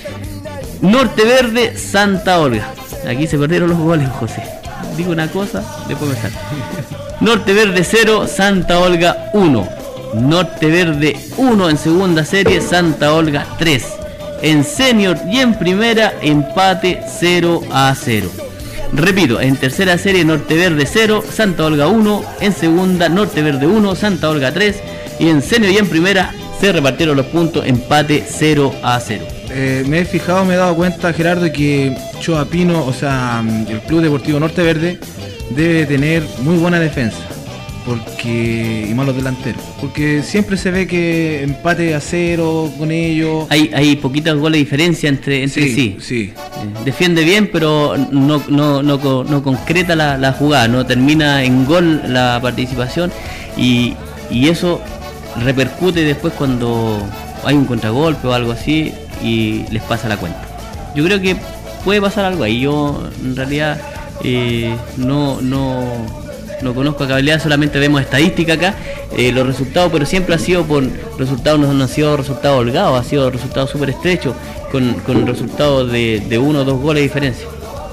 Norte Verde, Santa Olga. Aquí se perdieron los goles, José. Digo una cosa, después me sale. Norte Verde 0, Santa Olga 1. Norte Verde 1 en segunda serie, Santa Olga 3. En senior y en primera, empate 0-0. Repito, en tercera serie, Norte Verde 0, Santa Olga 1. En segunda, Norte Verde 1, Santa Olga 3. Y en senior y en primera se repartieron los puntos, empate 0-0. Me he fijado, me he dado cuenta, Gerardo, que Choapino, el Club Deportivo Norte Verde, debe tener muy buena defensa y malos delanteros, porque siempre se ve que empate a 0 con ellos. Hay poquitos goles de diferencia entre sí. Defiende bien, pero no concreta la jugada, no termina en gol la participación, y eso repercute después cuando hay un contragolpe o algo así y les pasa la cuenta. Yo creo que puede pasar algo ahí. Yo en realidad no conozco a cabalidad, solamente vemos estadística acá, los resultados, pero siempre ha sido por resultados, no han sido resultados holgados, ha sido resultados súper estrechos, con resultados de 1 o 2 goles de diferencia.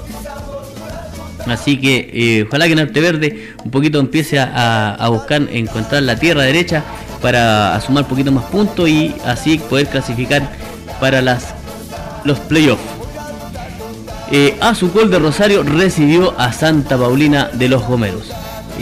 Así que ojalá que Norte Verde un poquito empiece a buscar encontrar la tierra derecha para sumar un poquito más puntos y así poder clasificar para los playoffs. Azucol de Rosario recibió a Santa Paulina de los Gomeros.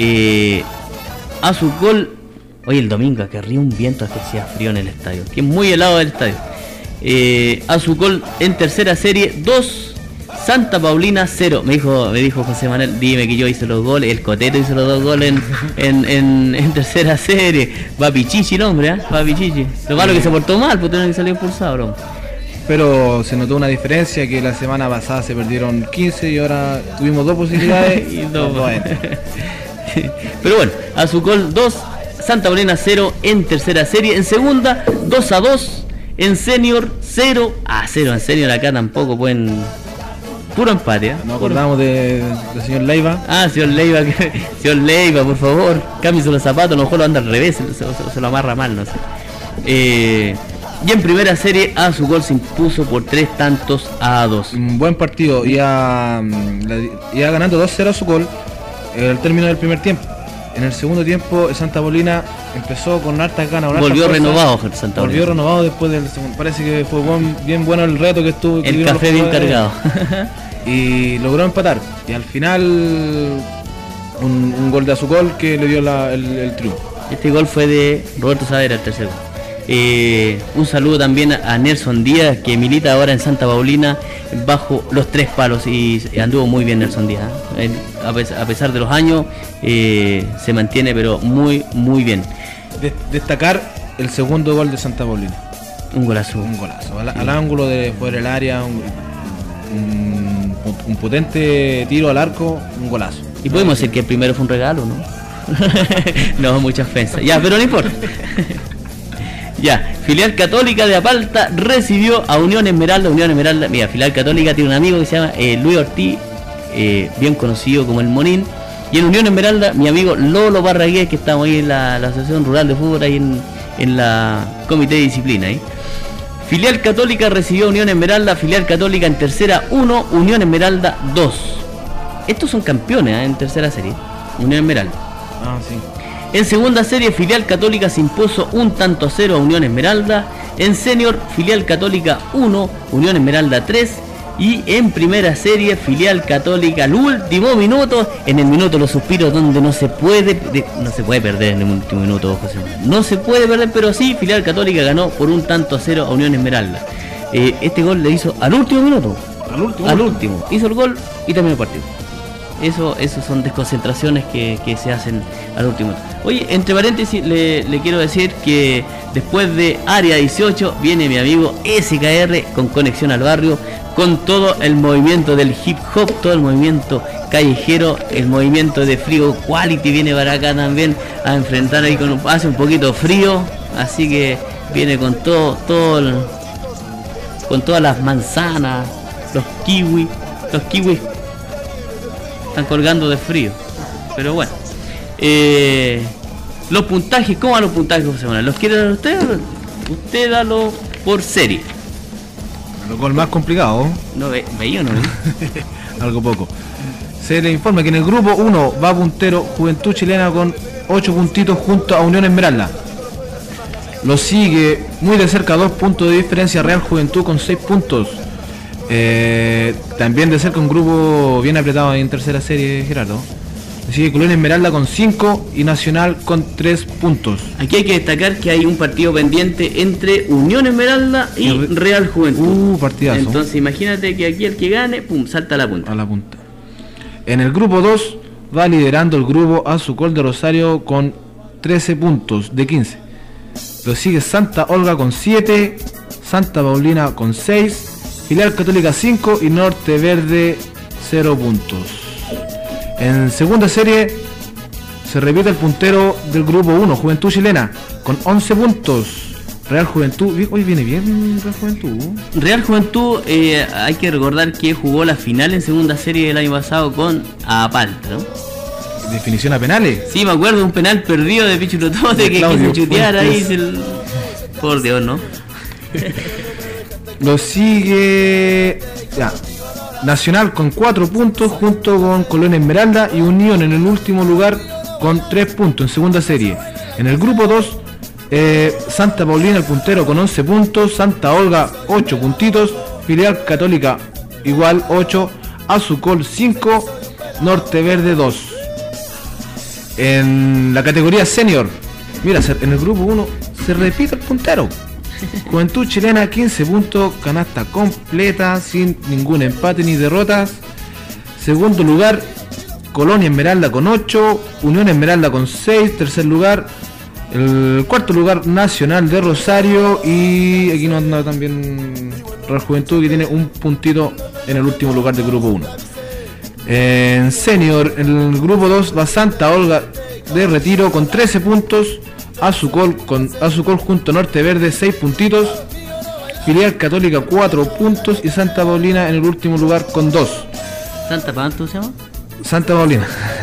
Azucol, hoy el domingo que ríe un viento hasta que hacía frío en el estadio, que es muy helado el estadio. Azucol en tercera serie 2, Santa Paulina 0. Me dijo José Manuel, dime que yo hice los goles. El Coteto hizo los 2 goles en tercera serie. Va Pichichi el hombre, va Pichichi. Lo malo que se portó mal, porque que salió expulsado, bro. Pero se notó una diferencia, que la semana pasada se perdieron 15 y ahora tuvimos 2 posibilidades y 2. Pero bueno, Azucol 2, Santa Paulina 0 en tercera serie. En segunda, 2-2. En senior, 0-0. En senior acá tampoco pueden... Puro empate, Nos acordamos del señor Leiva. Señor Leiva, señor Leiva, por favor, cámbiese los zapatos, a lo mejor lo anda al revés, se lo amarra mal, no sé. Y en primera serie, Azucol se impuso por 3-2. Un buen partido, iba ganando 2-0 Azucol al término del primer tiempo. En el segundo tiempo, Santa Paulina empezó con hartas ganas. Volvió renovado Santa Paulina. Volvió renovado después del segundo. Parece que fue bien bueno el reto que estuvo. El café bien cargado. Y logró empatar. Y al final, un gol de Azucol que le dio el triunfo. Este gol fue de Roberto Saavedra, el tercer gol. Un saludo también a Nelson Díaz, que milita ahora en Santa Paulina bajo los 3 palos, y anduvo muy bien Nelson Díaz, ¿eh? A pesar de los años se mantiene pero muy bien. Destacar el segundo gol de Santa Paulina. Un golazo. Al ángulo de fuera del área, un potente tiro al arco, un golazo. Y podemos decir que el primero fue un regalo, ¿no? No, mucha ofensa. Ya, pero no importa. Ya, Filial Católica de Apalta recibió a Unión Esmeralda. Mira, Filial Católica tiene un amigo que se llama Luis Ortiz, bien conocido como el Monín. Y en Unión Esmeralda, mi amigo Lolo Barragués, que estamos ahí en la Asociación Rural de Fútbol, ahí en la Comité de Disciplina, ¿eh? Filial Católica recibió a Unión Esmeralda. Filial Católica en tercera 1, Unión Esmeralda 2. Estos son campeones, ¿eh? En tercera serie, Unión Esmeralda. Sí. En segunda serie, Filial Católica se impuso 1-0 a Unión Esmeralda. En senior, Filial Católica 1, Unión Esmeralda 3. Y en primera serie, Filial Católica al último minuto, en el minuto de los suspiros, donde no se puede perder en el último minuto, José Manuel. No se puede perder, pero sí, Filial Católica ganó por 1-0 a Unión Esmeralda. Este gol le hizo al último minuto. Al último. Hizo el gol y terminó el partido. Eso son desconcentraciones que se hacen al último. Oye, entre paréntesis, le quiero decir que después de Área 18 viene mi amigo SKR con Conexión al Barrio, con todo el movimiento del hip hop, todo el movimiento callejero, el movimiento de Frío Quality viene para acá también a enfrentar ahí hace un poquito frío, así que viene con con todas las manzanas, los kiwis están colgando de frío, pero bueno. Los puntajes, ¿cómo van los puntajes, José Manuel? ¿Los quiere dar usted? Usted dalo por serie. Lo gol más complicado. No veía, ¿no? Algo poco. Se le informa que en el grupo 1 va puntero Juventud Chilena con 8 puntitos junto a Unión Esmeralda. Lo sigue muy de cerca, 2 puntos de diferencia, Real Juventud con 6 puntos. También de cerca un grupo bien apretado en tercera serie, Gerardo. Sigue Unión Esmeralda con 5 y Nacional con 3 puntos. Aquí hay que destacar que hay un partido pendiente entre Unión Esmeralda y Real Juventud. Partidazo. Entonces imagínate que aquí el que gane, salta a la punta. En el grupo 2 va liderando el grupo Azucol de Rosario con 13 puntos de 15. Lo sigue Santa Olga con 7, Santa Paulina con 6, Filial Católica 5 y Norte Verde 0 puntos. En segunda serie se repite el puntero del grupo 1, Juventud Chilena, con 11 puntos. Real Juventud, hoy viene bien Real Juventud. Real Juventud, hay que recordar que jugó la final en segunda serie del año pasado con Apalta, ¿no? Definición a penales. Sí, me acuerdo, un penal perdido de Pichulotote que quiso chutear ahí. Por Dios, ¿no? Lo sigue... Ya. Nacional con 4 puntos junto con Colón Esmeralda y Unión en el último lugar con 3 puntos en segunda serie. En el grupo 2, Santa Paulina el puntero con 11 puntos, Santa Olga 8 puntitos, Filial Católica igual 8, Azucol 5, Norte Verde 2. En la categoría senior, mira, en el grupo 1 se repite el puntero. Juventud Chilena 15 puntos, canasta completa, sin ningún empate ni derrotas. Segundo lugar, Colonia Esmeralda con 8, Unión Esmeralda con 6, tercer lugar. El cuarto lugar, Nacional de Rosario, y aquí nos anda también Real Juventud, que tiene un puntito en el último lugar del grupo 1. En senior, en el grupo 2 va Santa Olga de Retiro con 13 puntos, Azucol junto a Norte Verde 6 puntitos, Filial Católica 4 puntos y Santa Paulina en el último lugar con 2. ¿Santa Paulina se llama? Santa Paulina.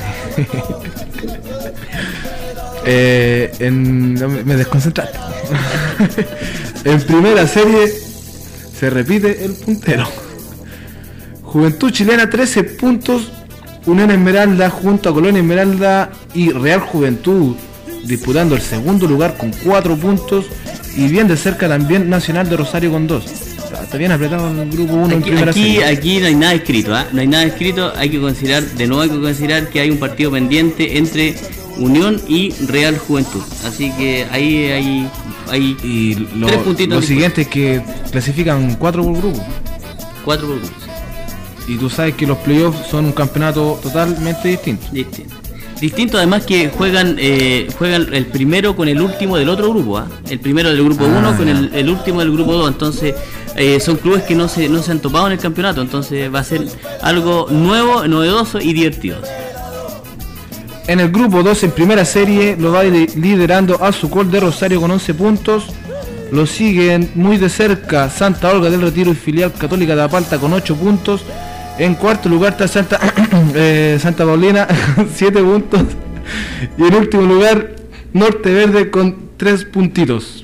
Me desconcentraste. En primera serie se repite el puntero. Juventud Chilena 13 puntos, Unión Esmeralda junto a Colonia Esmeralda y Real Juventud disputando el segundo lugar con 4 puntos, y bien de cerca también Nacional de Rosario con 2. Está bien apretado en el grupo 1 en primera serie. Aquí no hay nada escrito, no hay nada escrito. Hay que considerar que hay un partido pendiente entre Unión y Real Juventud. Así que ahí hay y 3 puntitos. Lo siguiente es que clasifican 4 por grupo. 4 por grupo. Y tú sabes que los playoffs son un campeonato totalmente distinto. Distinto, además que juegan el primero con el último del otro grupo, el primero del grupo 1 con el último del grupo 2, entonces son clubes que no se han topado en el campeonato, entonces va a ser algo nuevo, novedoso y divertido. En el grupo 2 en primera serie lo va liderando Azucol de Rosario con 11 puntos, lo siguen muy de cerca Santa Olga del Retiro y Filial Católica de Apalta con 8 puntos. En cuarto lugar está Santa Paulina, 7 puntos. Y en último lugar, Norte Verde con 3 puntitos.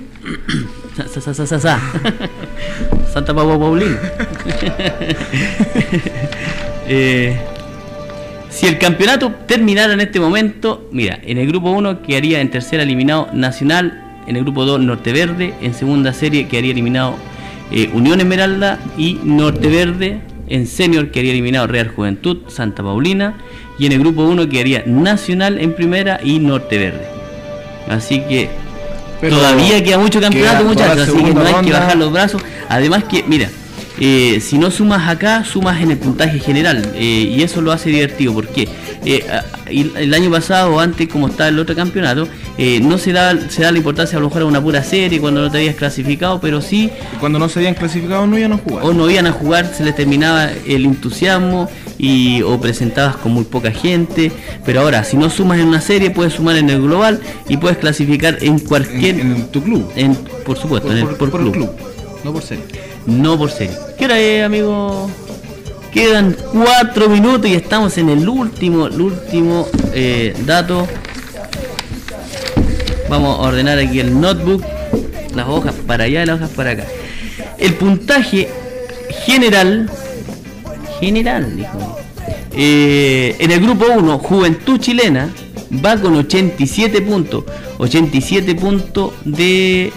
Santa Paulina. Si el campeonato terminara en este momento, mira, en el grupo 1 quedaría en tercera eliminado Nacional, en el grupo 2 Norte Verde, en segunda serie quedaría eliminado Unión Esmeralda y Norte Verde. En senior quedaría eliminado Real Juventud, Santa Paulina, y en el grupo 1 quedaría Nacional en primera y Norte Verde. Así que todavía queda mucho campeonato, muchachos, así que no hay que bajar los brazos. Además que, mira, si no sumas acá, sumas en el puntaje general, y eso lo hace divertido, porque el año pasado o antes, como estaba el otro campeonato, no se da la importancia a lo mejor a una pura serie cuando no te habías clasificado, pero sí cuando no se habían clasificado no iban a jugar, o no iban a jugar, se les terminaba el entusiasmo o presentabas con muy poca gente. Pero ahora, si no sumas en una serie, puedes sumar en el global y puedes clasificar en cualquier en tu club, por supuesto, por club, no por serie. No por serie. ¿Qué hora es, amigo? Quedan 4 minutos y estamos en el último dato. Vamos a ordenar aquí el notebook, las hojas para allá y las hojas para acá. El puntaje general, dijo. En el grupo 1, Juventud Chilena va con 87 puntos. 87 puntos de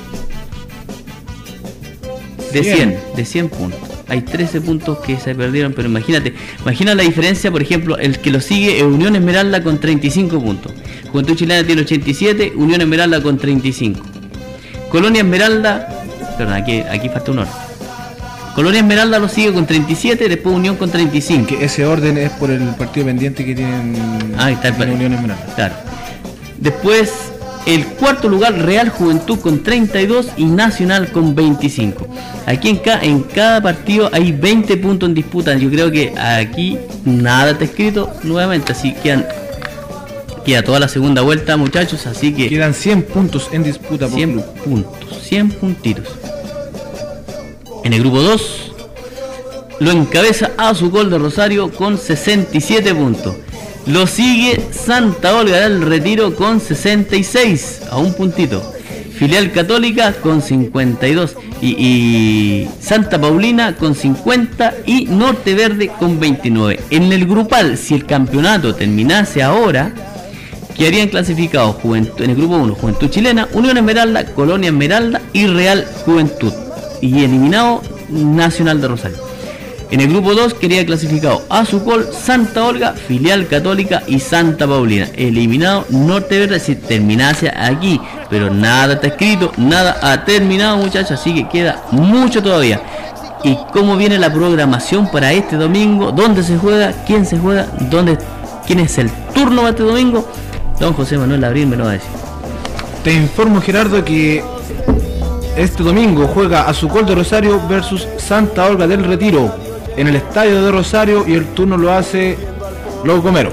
100 puntos. Hay 13 puntos que se perdieron, pero imagina la diferencia. Por ejemplo, el que lo sigue es Unión Esmeralda con 35 puntos. Juventud Chilena tiene 87, Unión Esmeralda con 35. Colonia Esmeralda, perdón, aquí falta un orden. Colonia Esmeralda lo sigue con 37, después Unión con 35. Que ese orden es por el partido pendiente que tienen. Ahí está el Unión Esmeralda. Claro. Después el cuarto lugar, Real Juventud con 32 y Nacional con 25. Aquí en cada partido hay 20 puntos en disputa. Yo creo que aquí nada está escrito nuevamente, así queda toda la segunda vuelta, muchachos, así que quedan 100 puntos en disputa por 100 club. puntos, 100 puntitos. En el grupo 2 lo encabeza Azucol de Rosario con 67 puntos. Lo sigue Santa Olga del Retiro con 66, a un puntito. Filial Católica con 52 y Santa Paulina con 50 y Norte Verde con 29. En el grupal, si el campeonato terminase ahora, quedarían clasificados en el grupo 1 Juventud Chilena, Unión Esmeralda, Colonia Esmeralda y Real Juventud, y eliminado Nacional de Rosario. En el grupo 2 quedaría clasificado Azucol, Santa Olga, Filial Católica y Santa Paulina. Eliminado Norte Verde si terminase aquí, pero nada está escrito, nada ha terminado, muchachos, así que queda mucho todavía. ¿Y cómo viene la programación para este domingo? ¿Dónde se juega? ¿Quién se juega? ¿Quién es el turno para este domingo? Don José Manuel Abril me lo va a decir. Te informo, Gerardo, que este domingo juega Azucol de Rosario versus Santa Olga del Retiro en el estadio de Rosario, y el turno lo hace Los Gomeros.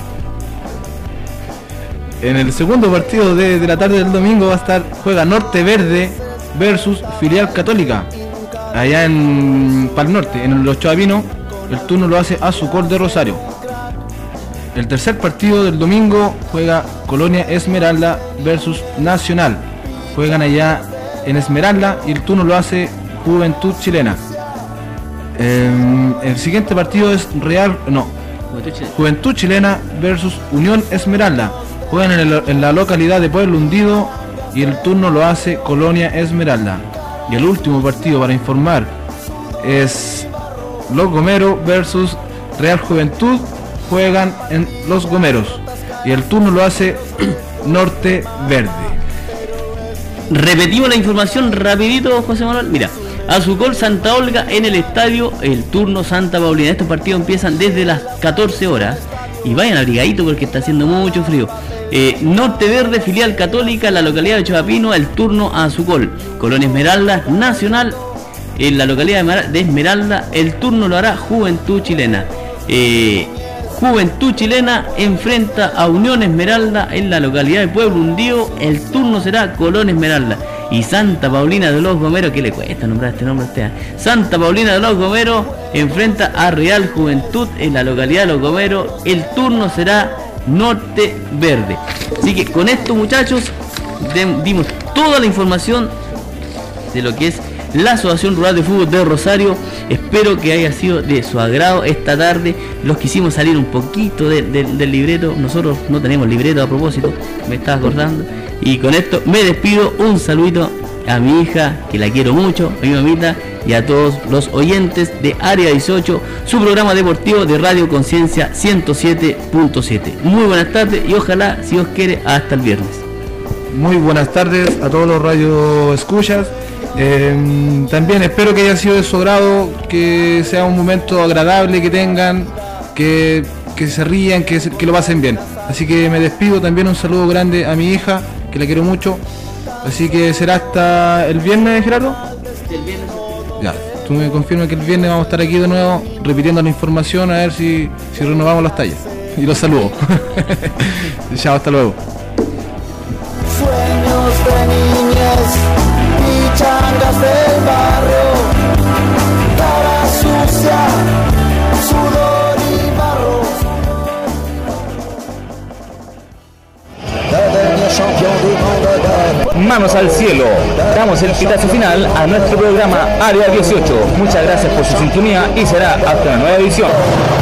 En el segundo partido de la tarde del domingo juega Norte Verde versus Filial Católica allá en Pal Norte, en Los Choapinos. El turno lo hace Azucol de Rosario. El tercer partido del domingo juega Colonia Esmeralda versus Nacional. Juegan allá en Esmeralda y el turno lo hace Juventud Chilena. El siguiente partido es Juventud Chilena versus Unión Esmeralda. Juegan en la localidad de Pueblo Hundido y el turno lo hace Colonia Esmeralda. Y el último partido para informar es Los Gomeros versus Real Juventud. Juegan en Los Gomeros y el turno lo hace Norte Verde. Repetimos la información rapidito, José Manuel. Mira, Azucol Santa Olga en el estadio, el turno Santa Paulina. Estos partidos empiezan desde las 14 horas. Y vayan abrigadito porque está haciendo mucho frío. Norte Verde, filial Católica, en la localidad de Chavapino, el turno a Azucol. Colón Esmeralda, Nacional, en la localidad de Esmeralda, el turno lo hará Juventud Chilena. Juventud Chilena enfrenta a Unión Esmeralda en la localidad de Pueblo Hundido, el turno será Colón Esmeralda. Y Santa Paulina de los Gomeros, ¿qué le cuesta nombrar este nombre a usted? Santa Paulina de los Gomeros enfrenta a Real Juventud en la localidad de Los Gomeros, el turno será Norte Verde. Así que con esto, muchachos, dimos toda la información de lo que es la Asociación Rural de Fútbol de Rosario. Espero que haya sido de su agrado esta tarde. Los quisimos salir un poquito del libreto. Nosotros no tenemos libreto, a propósito, me estaba acordando. Y con esto me despido. Un saludito a mi hija, que la quiero mucho, a mi mamita, y a todos los oyentes de Área 18, su programa deportivo de Radio Conciencia 107.7. Muy buenas tardes y ojalá, si Dios quiere, hasta el viernes. Muy buenas tardes a todos los radio escuchas. También espero que haya sido de su agrado, que sea un momento agradable que tengan, que se rían, que lo pasen bien. Así que me despido. También un saludo grande a mi hija, que la quiero mucho. Así que será hasta el viernes, Gerardo. El viernes. Ya, tú me confirmas que el viernes vamos a estar aquí de nuevo repitiendo la información, a ver si renovamos las tallas. Y los saludo. Chao, hasta luego. Sueños de niñez y changas del barrio, cara sucia, sudor y barro. Manos al cielo, damos el pitazo final a nuestro programa Área 18. Muchas gracias por su sintonía y será hasta una nueva edición.